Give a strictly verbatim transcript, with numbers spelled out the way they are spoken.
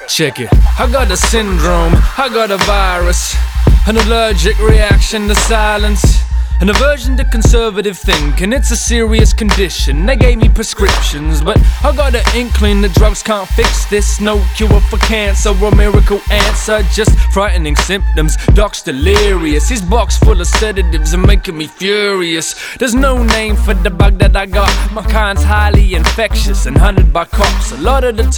Check it. I got a syndrome, I got a virus, an allergic reaction to silence, an aversion to conservative thinking. It's a serious condition. They gave me prescriptions, but I got an inkling that drugs can't fix this. No cure for cancer or miracle answer, just frightening symptoms. Doc's delirious, his box full of sedatives are making me furious. There's no name for the bug that I got. My kind's highly infectious and hunted by cops. A lot of the time